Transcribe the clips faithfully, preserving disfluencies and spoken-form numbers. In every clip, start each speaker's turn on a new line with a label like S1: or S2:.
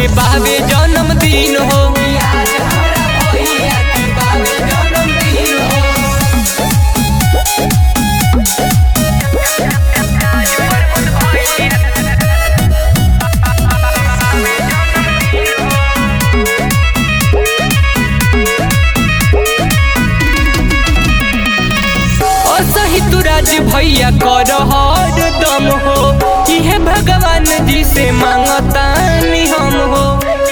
S1: के बावे जन्मदिन हो। आज हमरा भैया के बावे जन्मदिन हो। राज भैया कर हर दम हो, इहे भगवान जी से मांगतानी हम हो।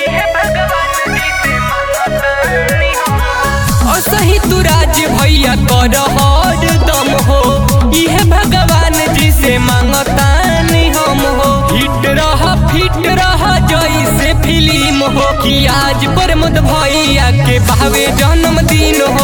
S1: असही तू राज भैया कर हर दम हो, इहे भगवान जी से मांगतानी हम हो। हिट रह फिट रह जैसे फिल्म हो, कि आज प्रमोद भैया के बावे जन्मदिन हो।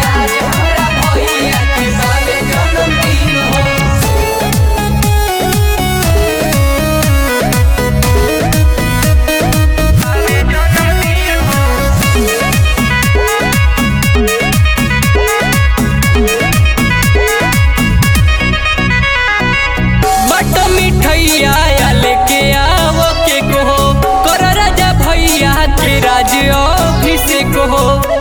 S1: राज अभिषेक हो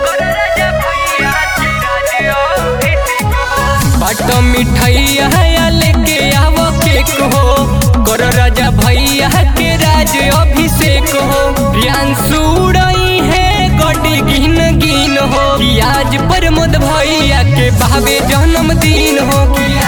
S1: बट मिठैया लेके आवो केक हो, कर राजा भैया के राज अभिषेक हो। प्रियांशु उड़ई है गड्डी गिन गिन हो, कि आज प्रमोद भैया के बावे जन्मदिन हो।